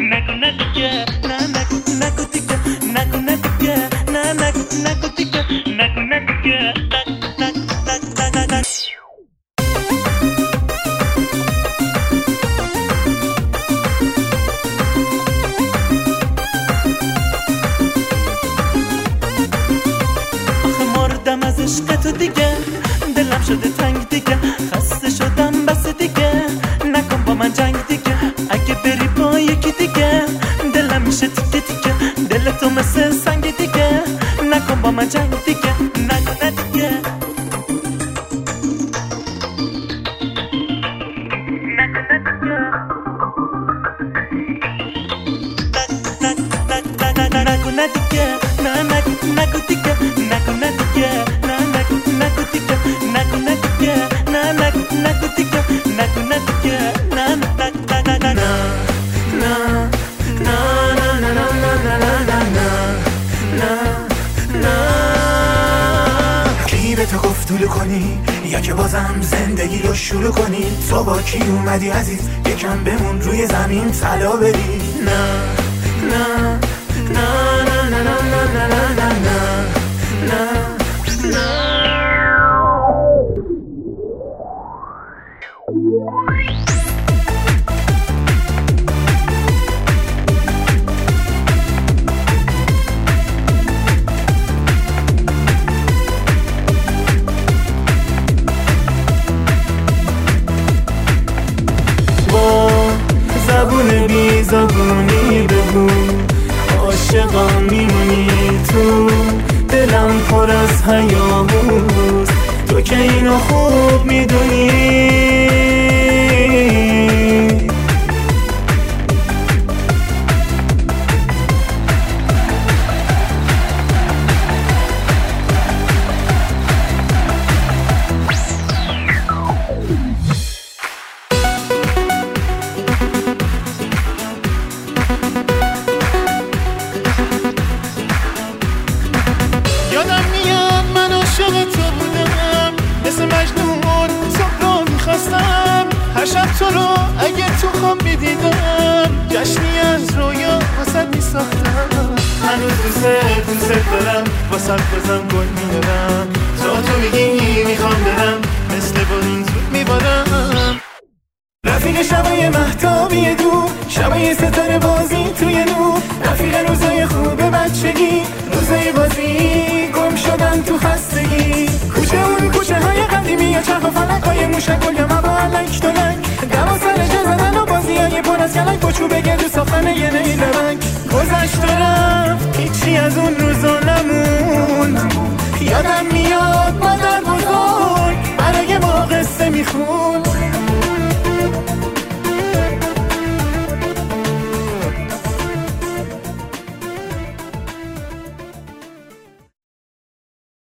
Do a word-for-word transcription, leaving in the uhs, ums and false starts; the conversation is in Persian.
نگو نه دیگه نه نگو نگو دیگه نگو نه دیگه نه نگو نگو دیگه نگو نه دیگه آخه مردم از عشق تو دیگه دلم شده تنگ دیگه خسته شدم بس دیگه نکن با من جنگ دیگه اگه بری با یکی دیگه دلم میشه تیکه تیکه دل تو مثل سنگ دیگه نکن با من جنگ دیگه نگو نه دیگه نگو نه دیگه نه نگو نگو دیگه نگو نه دیگه نه نگو نگو دیگه نگو نه دیگه نه نگو نگو دیگه نگو نه دیگه نه نه نه نه کی به تو گفت طولو کنی یا که بازم زندگی رو شروع کنی تو با کی اومدی عزیز یکم بمون روی زمین طلا بری نه نه نه نه نه نه نه نه نه نه نه زبون بی زبونی بگو عاشقم میمونی تو دلم پر از هیاهوست تو که اینو خوب میدونی هر شب تو رو اگه تو خواب میدیدم جشنی از رویا واسد میساختم هنوز دوست دوست دارم واسد بازم گل میدارم تا تو میگی میخوام برم مثل بارون زود میبارم رفیق شبای مهتابی دو شبای ستاره بازی توی نور رفیق روزای خوب بچگی روزای بازی گم شدن تو خستگی کوچه اون کوچه های قدیمی یا چرخ و فلک های موشک یا مبا علک دلک دوا سر جا زدن و بازی های پر از کلک با چوب گردو ساختن یه نیل